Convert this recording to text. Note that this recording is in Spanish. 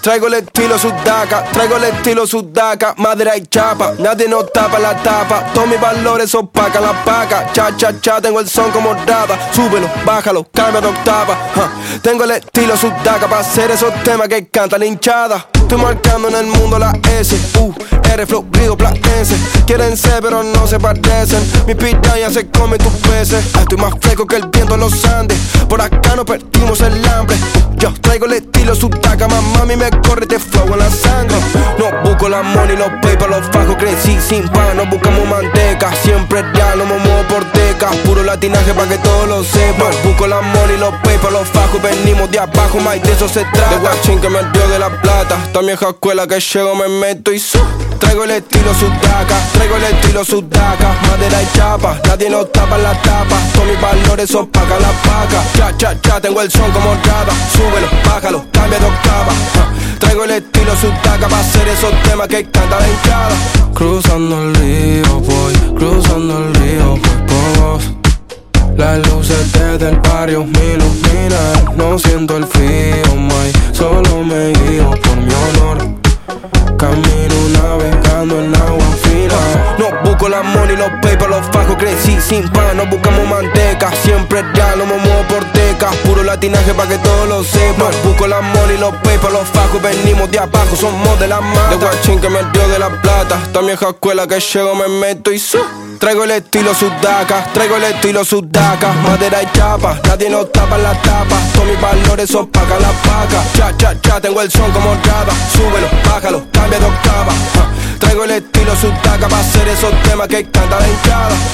Traigo el estilo sudaca, traigo el estilo sudaca. Madera y chapa, nadie nos tapa la tapa. Todos mis valores opacan la paca. Cha, cha, cha, tengo el son como rata. Súbelo, bájalo, cambia de octava. Tengo el estilo sudaca para hacer esos temas que canta la hinchada. Estoy marcando en el mundo la S, R, flow, grido, platense. Quieren ser pero no se parecen. Mi piraña se come tus peces. Estoy más fresco que el viento en los Andes. Por acá no perdimos el hambre. Yo traigo el estilo sudaca, mami me corre este flow en la sangre. No busco la money, los papers, los fajos. Crecí sin pan, no buscamos manteca. Siempre real, no me muevo por teca. Puro latinaje pa' que todos lo sepan. No busco la money, los papers, los fajos. Venimos de abajo, más de eso se trata. De guachín que me dio de la plata. Esta vieja escuela que llego me meto y traigo el estilo sudaca, traigo el estilo sudaca. Madera y chapa, nadie nos tapa la tapa. Todos mis valores opacan la paca. Cha, cha, cha, tengo el son como rata. Súbelo, bájalo, cambia de octava. Traigo el estilo sudaca para hacer esos temas que canta la hinchada. Cruzando el río voy, cruzando el río voy con vos. Las luces desde el barrio me iluminan. No siento el frío, may, solo me guío por mi honor. Camino navegando en agua fina. No busco la money, los papers, los fajos. Crecí sin pan, no buscamos manteca. Siempre real, no me muevo por teca. Puro latinaje pa' que todos lo sepan. No busco la money, los papers, los fajos. Venimos de abajo, somos de la mata. De guachín que me dio de la plata. Esta vieja escuela que llego me meto y traigo el estilo sudaca, traigo el estilo sudaca. Madera y chapa, nadie nos tapa la tapa. Todos mis valores opacan la paca. Cha, cha, cha, tengo el son como rata. Súbelo, bájalo, cambia de octava. Traigo el estilo sudaca para hacer esos temas que canta la hinchada.